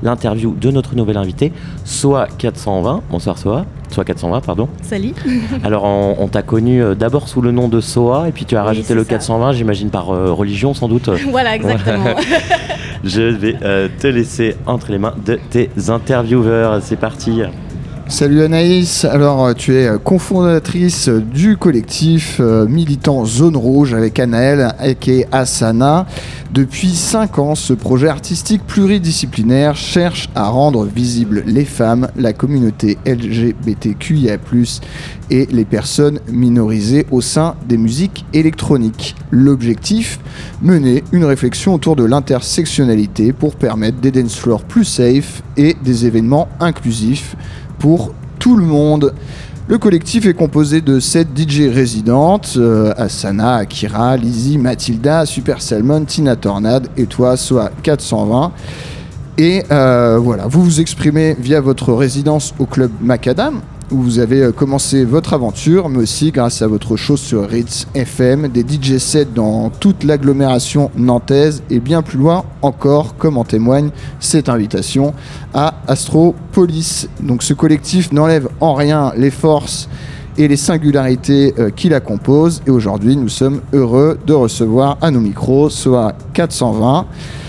l'interview de notre nouvel invité, Soa 420. Bonsoir Soa 420, pardon. Salut. Alors on t'a connu d'abord sous le nom de Soa et puis tu as rajouté le 420, j'imagine par religion sans doute. Voilà, exactement. Je vais te laisser entre les mains de tes intervieweurs. C'est parti. Salut Anaïs, alors tu es cofondatrice du collectif militant Zone Rouge avec Anaël aka Asana. Depuis 5 ans, ce projet artistique pluridisciplinaire cherche à rendre visibles les femmes, la communauté LGBTQIA+, et les personnes minorisées au sein des musiques électroniques. L'objectif, mener une réflexion autour de l'intersectionnalité pour permettre des dance floors plus safe et des événements inclusifs pour tout le monde. Le collectif est composé de 7 DJ résidentes, Asana, Akira, Lizzie, Mathilda, Super Salmon, Tina Tornade et toi, Soa 420. Et voilà, vous vous exprimez via votre résidence au club Macadam, où vous avez commencé votre aventure, mais aussi grâce à votre show sur Ritz FM, des DJ sets dans toute l'agglomération nantaise et bien plus loin encore, comme en témoigne cette invitation à Astropolis. Donc ce collectif n'enlève en rien les forces et les singularités qui la composent. Et aujourd'hui, nous sommes heureux de recevoir à nos micros Soa 420.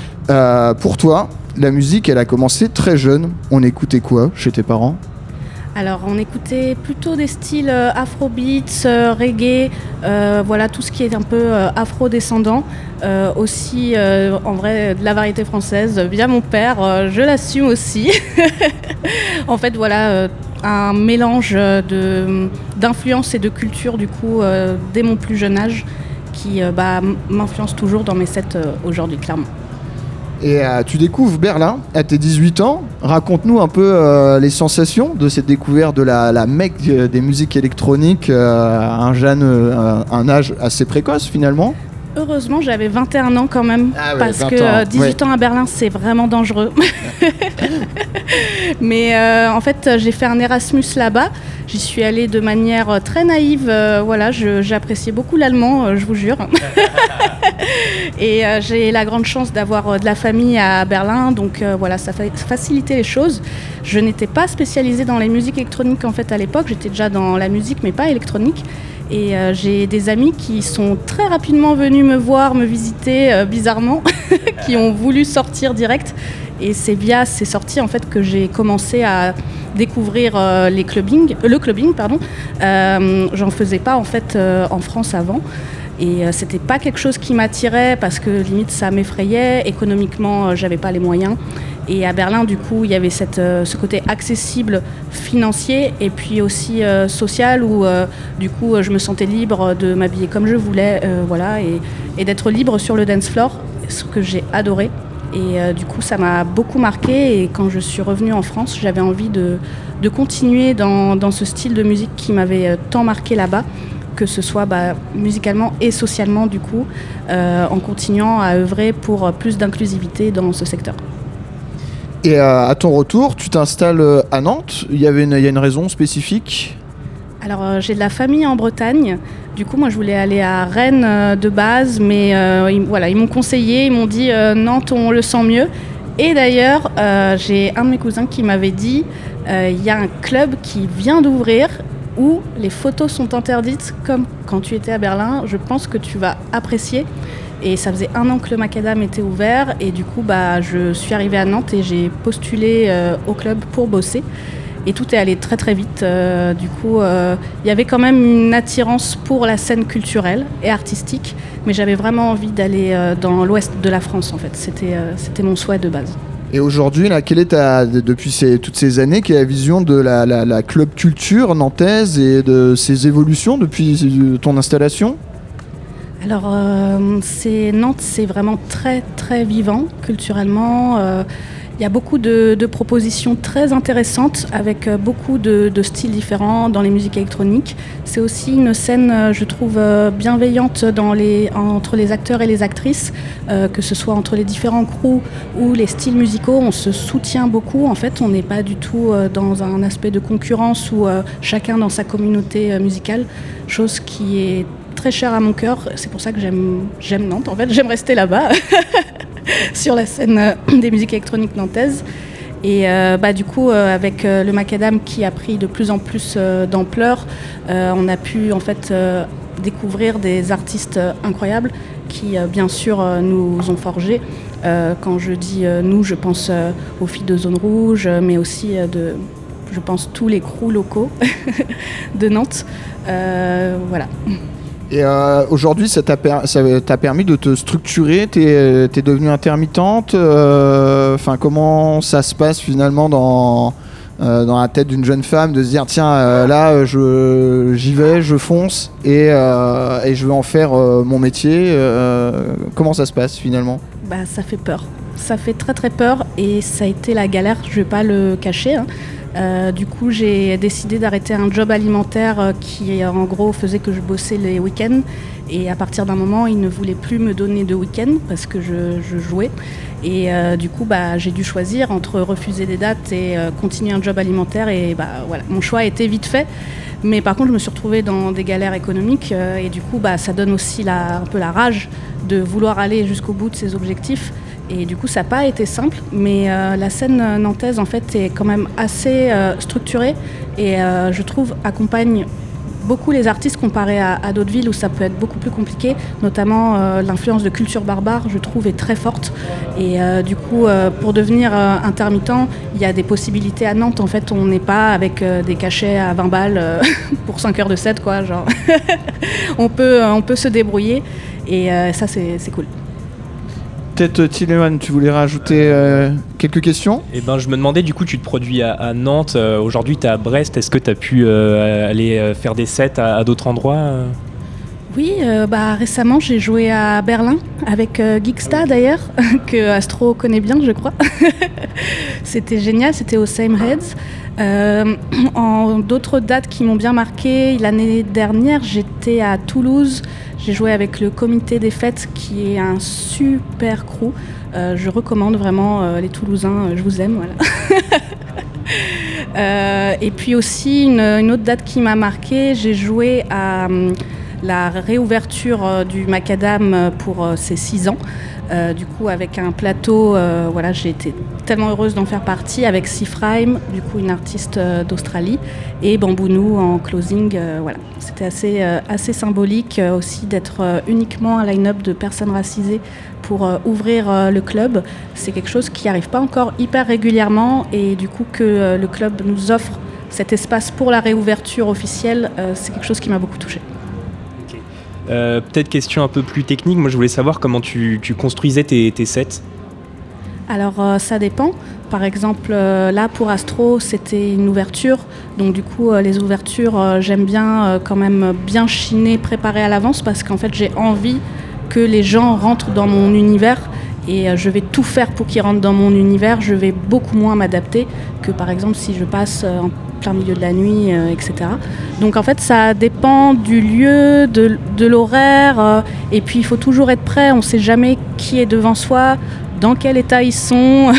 Pour toi, la musique, elle a commencé très jeune. On écoutait quoi chez tes parents ? Alors, on écoutait plutôt des styles afrobeats, reggae, voilà, tout ce qui est un peu afro-descendant. Aussi, en vrai, de la variété française, via mon père, je l'assume aussi. En fait, voilà, un mélange d'influence et de culture, du coup, dès mon plus jeune âge, qui m'influence toujours dans mes sets aujourd'hui, clairement. Et tu découvres Berlin à tes 18 ans. Raconte-nous un peu les sensations de cette découverte de la Mecque des musiques électroniques à un âge assez précoce finalement. Heureusement, j'avais 21 ans quand même, parce que 18 ans à Berlin, c'est vraiment dangereux. Mais en fait, j'ai fait un Erasmus là-bas. J'y suis allée de manière très naïve. Voilà, j'appréciais beaucoup l'allemand, je vous jure. Et j'ai la grande chance d'avoir de la famille à Berlin, donc voilà, ça facilitait les choses. Je n'étais pas spécialisée dans les musiques électroniques en fait à l'époque. J'étais déjà dans la musique, mais pas électronique. Et j'ai des amis qui sont très rapidement venus me voir, me visiter bizarrement, qui ont voulu sortir direct. Et c'est via ces sorties en fait que j'ai commencé à découvrir le clubbing. J'en faisais pas en fait en France avant. Et c'était pas quelque chose qui m'attirait parce que limite ça m'effrayait. Économiquement, j'avais pas les moyens. Et à Berlin, du coup, il y avait ce côté accessible financier et puis aussi social où, du coup, je me sentais libre de m'habiller comme je voulais, voilà, et d'être libre sur le dance floor, ce que j'ai adoré. Et du coup, ça m'a beaucoup marqué. Et quand je suis revenue en France, j'avais envie de continuer dans ce style de musique qui m'avait tant marqué là-bas, que ce soit musicalement et socialement, du coup, en continuant à œuvrer pour plus d'inclusivité dans ce secteur. Et à ton retour, tu t'installes à Nantes. Il y a une raison spécifique ? Alors, j'ai de la famille en Bretagne. Du coup, moi, je voulais aller à Rennes de base, mais ils m'ont conseillé, ils m'ont dit Nantes, on le sent mieux. Et d'ailleurs, j'ai un de mes cousins qui m'avait dit il y a un club qui vient d'ouvrir où les photos sont interdites, comme quand tu étais à Berlin. Je pense que tu vas apprécier. Et ça faisait 1 an que le Macadam était ouvert et du coup je suis arrivée à Nantes et j'ai postulé au club pour bosser et tout est allé très très vite. Du coup il y avait quand même une attirance pour la scène culturelle et artistique, mais j'avais vraiment envie d'aller dans l'ouest de la France en fait. C'était mon souhait de base. Et aujourd'hui, là, quelle est depuis toutes ces années, quelle est la vision de la club culture nantaise et de ses évolutions depuis ton installation ? Alors, Nantes, c'est vraiment très, très vivant culturellement. Il y a beaucoup de propositions très intéressantes avec beaucoup de styles différents dans les musiques électroniques. C'est aussi une scène, je trouve, bienveillante entre les acteurs et les actrices, que ce soit entre les différents crews ou les styles musicaux. On se soutient beaucoup. En fait, on n'est pas du tout dans un aspect de concurrence ou chacun dans sa communauté musicale, chose qui est très chère à mon cœur. C'est pour ça que j'aime Nantes. En fait, j'aime rester là-bas. Sur la scène des musiques électroniques nantaises. Et du coup, avec le macadam qui a pris de plus en plus d'ampleur, on a pu en fait découvrir des artistes incroyables qui, bien sûr, nous ont forgés. Quand je dis nous, je pense aux filles de Zone Rouge, mais aussi je pense tous les crews locaux de Nantes. Voilà. Et aujourd'hui, ça t'a permis de te structurer, t'es devenue intermittente. Comment ça se passe finalement dans la tête d'une jeune femme de se dire tiens, là, j'y vais, je fonce et je vais en faire mon métier. Comment ça se passe finalement ? Ça fait peur. Ça fait très très peur et ça a été la galère, je vais pas le cacher. Du coup, j'ai décidé d'arrêter un job alimentaire qui, en gros, faisait que je bossais les week-ends. Et à partir d'un moment, il ne voulait plus me donner de week-end parce que je jouais. Et du coup, j'ai dû choisir entre refuser des dates et continuer un job alimentaire. Et voilà, mon choix a été vite fait. Mais par contre, je me suis retrouvée dans des galères économiques. Et du coup, ça donne aussi un peu la rage de vouloir aller jusqu'au bout de ses objectifs. Et du coup, ça n'a pas été simple, mais la scène nantaise, en fait, est quand même assez structurée et je trouve accompagne beaucoup les artistes comparé à d'autres villes où ça peut être beaucoup plus compliqué, notamment l'influence de culture barbare, je trouve, est très forte. Et du coup, pour devenir intermittent, il y a des possibilités à Nantes. En fait, on n'est pas avec des cachets à 20 balles pour 5 heures de set, quoi. Genre. on peut se débrouiller et ça, c'est cool. Peut-être Tileman, tu voulais rajouter quelques questions ? Je me demandais, du coup, tu te produis à Nantes, aujourd'hui tu es à Brest, est-ce que tu as pu aller faire des sets à d'autres endroits Oui, récemment j'ai joué à Berlin avec Geeksta d'ailleurs, que Astro connaît bien je crois. C'était génial, c'était au Same Heads. En d'autres dates qui m'ont bien marqué, l'année dernière j'étais à Toulouse. J'ai joué avec le Comité des Fêtes qui est un super crew. Je recommande vraiment les Toulousains, je vous aime. Voilà. Et puis aussi une autre date qui m'a marquée, j'ai joué à la réouverture du Macadam pour ses 6 ans. Du coup avec un plateau, j'ai été tellement heureuse d'en faire partie avec Sifrime, du coup une artiste d'Australie, et Bambounou en closing. C'était assez symbolique aussi d'être uniquement un line-up de personnes racisées pour ouvrir le club. C'est quelque chose qui n'arrive pas encore hyper régulièrement et du coup que le club nous offre cet espace pour la réouverture officielle, c'est quelque chose qui m'a beaucoup touchée. Peut-être question un peu plus technique, moi je voulais savoir comment tu construisais tes sets. Alors ça dépend. Par exemple, là pour Astro, c'était une ouverture. Donc du coup, les ouvertures, j'aime bien quand même bien chiner, préparer à l'avance parce qu'en fait, j'ai envie que les gens rentrent dans mon univers et je vais tout faire pour qu'ils rentrent dans mon univers. Je vais beaucoup moins m'adapter que par exemple si je passe en plein milieu de la nuit, etc. Donc en fait, ça dépend du lieu, de l'horaire. Et puis, il faut toujours être prêt. On ne sait jamais qui est devant soi, dans quel état ils sont.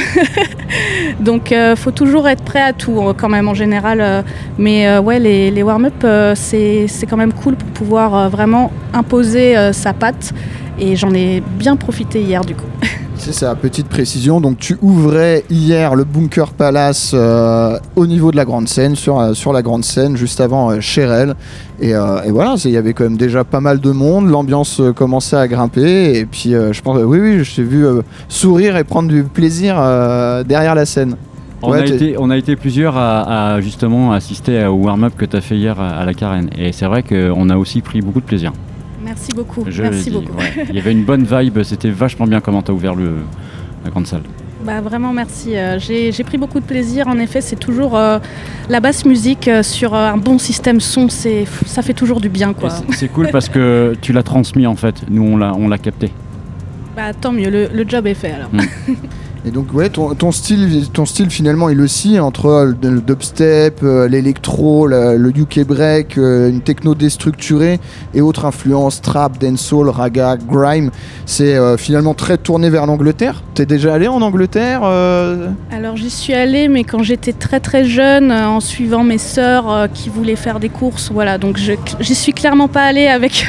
Donc, faut toujours être prêt à tout, quand même, en général. Mais les warm-up, c'est quand même cool pour pouvoir vraiment imposer sa patte. Et j'en ai bien profité hier, du coup. C'est ça, petite précision. Donc tu ouvrais hier le Bunker Palace au niveau de la grande scène, sur la grande scène, juste avant Cherel. Et voilà, il y avait quand même déjà pas mal de monde. L'ambiance commençait à grimper. Et puis je pense, oui, je t'ai vu sourire et prendre du plaisir derrière la scène. On a été plusieurs à justement assister au warm-up que tu as fait hier à la Carène. Et c'est vrai qu'on a aussi pris beaucoup de plaisir. Merci beaucoup. Beaucoup. Ouais. Il y avait une bonne vibe, c'était vachement bien comment tu as ouvert la grande salle. Vraiment merci. J'ai pris beaucoup de plaisir. En effet, c'est toujours la basse musique sur un bon système son, ça fait toujours du bien, quoi. C'est cool parce que tu l'as transmis en fait. Nous on l'a capté. Tant mieux, le job est fait alors. Et donc ton style finalement il oscille entre le dubstep, l'électro, le UK break, une techno déstructurée et autres influences trap, dancehall, raga, grime. C'est finalement très tourné vers l'Angleterre. T'es déjà allé en Angleterre Alors j'y suis allée, mais quand j'étais très très jeune, en suivant mes sœurs qui voulaient faire des courses. Voilà, donc j'y suis clairement pas allée avec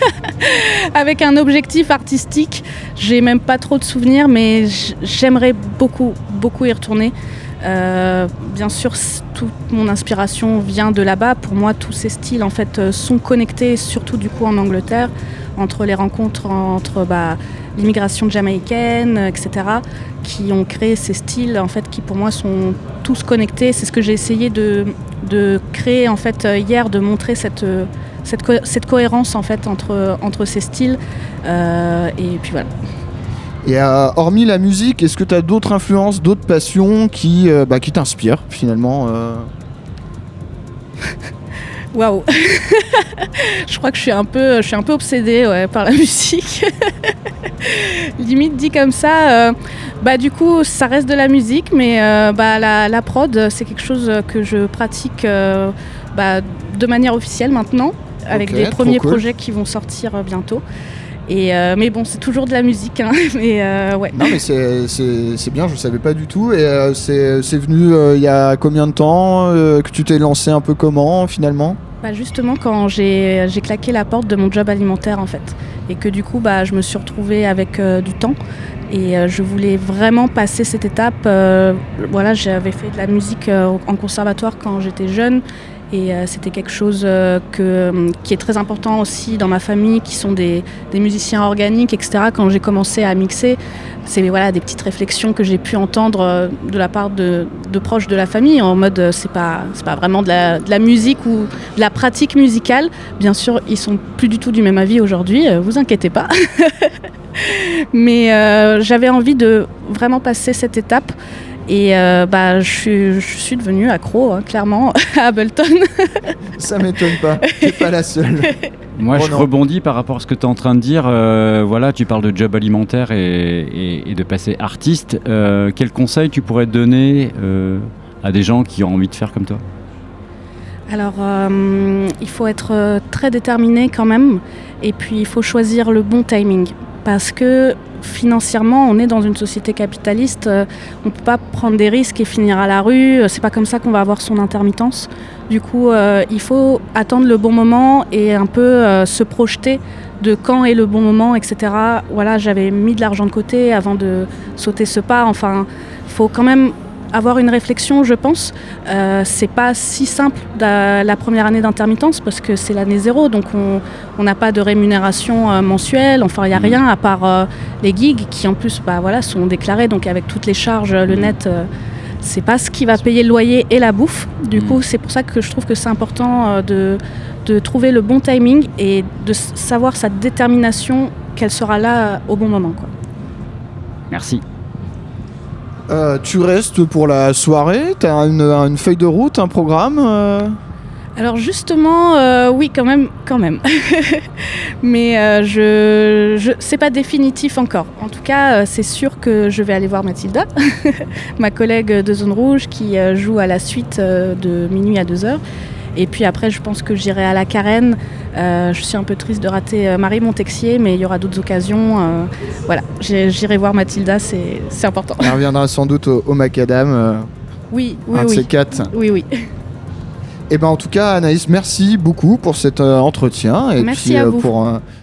avec un objectif artistique. J'ai même pas trop de souvenirs, mais j'aimerais beaucoup y retourner. Bien sûr, toute mon inspiration vient de là-bas. Pour moi, tous ces styles en fait sont connectés, surtout du coup en Angleterre, entre les rencontres entre l'immigration jamaïcaine, etc., qui ont créé ces styles en fait qui pour moi sont tous connectés. C'est ce que j'ai essayé de créer en fait hier, de montrer cette cohérence en fait entre ces styles. Et puis voilà. Et hormis la musique, est-ce que tu as d'autres influences, d'autres passions qui t'inspirent finalement Waouh. Je crois que je suis un peu obsédée par la musique. Limite dit comme ça. Du coup, ça reste de la musique, mais la prod, c'est quelque chose que je pratique de manière officielle maintenant, avec des premiers projets qui vont sortir bientôt. Mais bon, c'est toujours de la musique, hein, mais ouais. Non, mais c'est bien, je savais pas du tout. Et c'est venu il y a combien de temps que tu t'es lancé un peu comment finalement ? Justement, quand j'ai claqué la porte de mon job alimentaire en fait, et que du coup, je me suis retrouvée avec du temps. Et je voulais vraiment passer cette étape. J'avais fait de la musique en conservatoire quand j'étais jeune. Et c'était quelque chose qui est très important aussi dans ma famille, qui sont des musiciens organiques, etc. Quand j'ai commencé à mixer, c'est des petites réflexions que j'ai pu entendre de la part de proches de la famille, en mode c'est pas vraiment de la musique ou de la pratique musicale. Bien sûr, ils sont plus du tout du même avis aujourd'hui, vous inquiétez pas. Mais j'avais envie de vraiment passer cette étape. Et je suis devenue accro, clairement, à Ableton. Ça m'étonne pas, t'es pas la seule. Moi, je rebondis par rapport à ce que tu es en train de dire. Tu parles de job alimentaire et de passer artiste. Quel conseil tu pourrais donner à des gens qui ont envie de faire comme toi ? Alors, il faut être très déterminé quand même. Et puis, il faut choisir le bon timing. Parce que financièrement, on est dans une société capitaliste, on ne peut pas prendre des risques et finir à la rue, c'est pas comme ça qu'on va avoir son intermittence. Du coup, il faut attendre le bon moment et un peu se projeter de quand est le bon moment, etc. Voilà, j'avais mis de l'argent de côté avant de sauter ce pas. Enfin, il faut quand même avoir une réflexion, je pense. C'est pas si simple la première année d'intermittence parce que c'est l'année zéro, donc on n'a pas de rémunération mensuelle. Enfin, il n'y a rien à part les gigs qui en plus sont déclarés, donc avec toutes les charges, le net, c'est pas ce qui va payer le loyer et la bouffe. Du coup, c'est pour ça que je trouve que c'est important de trouver le bon timing et de savoir sa détermination, qu'elle sera là au bon moment, quoi. Merci. Tu restes pour la soirée ? T'as une feuille de route, un programme Alors justement, oui, quand même. Mais c'est pas définitif encore. En tout cas, c'est sûr que je vais aller voir Mathilda, ma collègue de Zone Rouge, qui joue à la suite de minuit à 2h. Et puis après, je pense que j'irai à la Carène. Je suis un peu triste de rater Marie Montexier, mais il y aura d'autres occasions. J'irai voir Mathilda, c'est important. Elle reviendra sans doute au Macadam. Oui. Un de ces quatre. Oui. Et en tout cas, Anaïs, merci beaucoup pour cet entretien. Et merci puis à vous. pour